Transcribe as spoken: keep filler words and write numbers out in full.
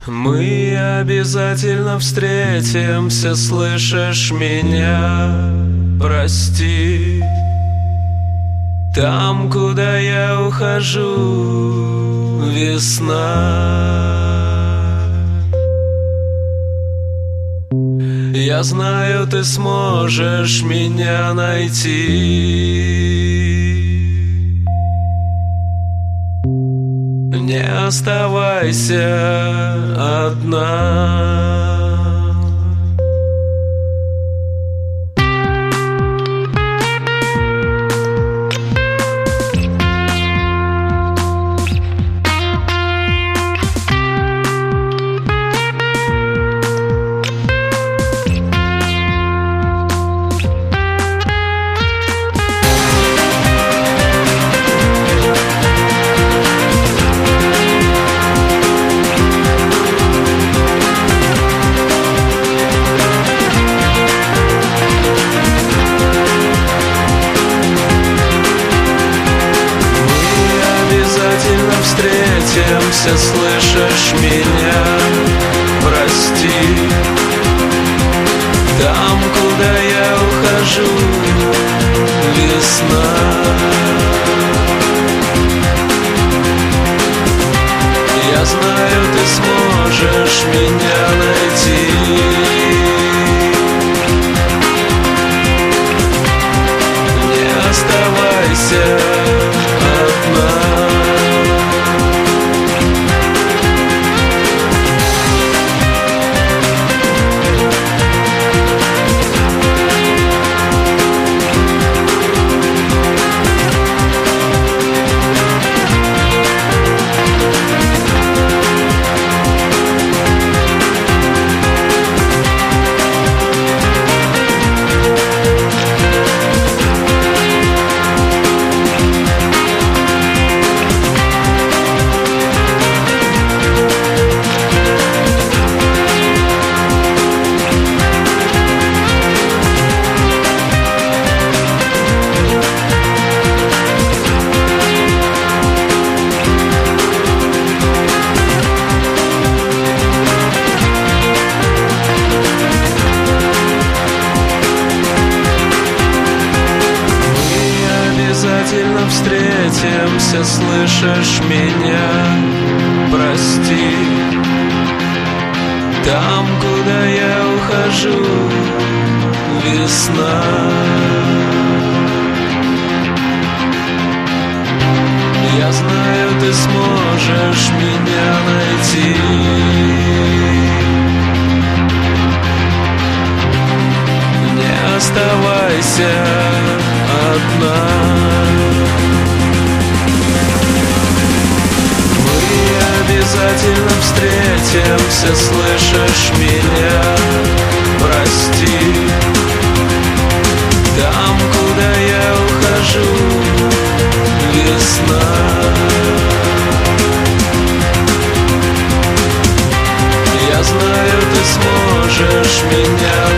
Мы обязательно встретимся, слышишь меня? Прости. Там, куда я ухожу, весна. Я знаю, ты сможешь меня найти. Не оставайся одна. Встретимся, слышишь меня? Прости. Там, куда я ухожу, весна. Я знаю, ты сможешь меня найти. Не оставайся одна. Обязательно встретимся, слышишь меня? Прости. Там, куда я ухожу, весна. Я знаю, ты сможешь меня найти. Не оставайся одна. Мы обязательно встретимся, слышишь меня? Прости. Там, куда я ухожу, весна. Я знаю, ты сможешь меня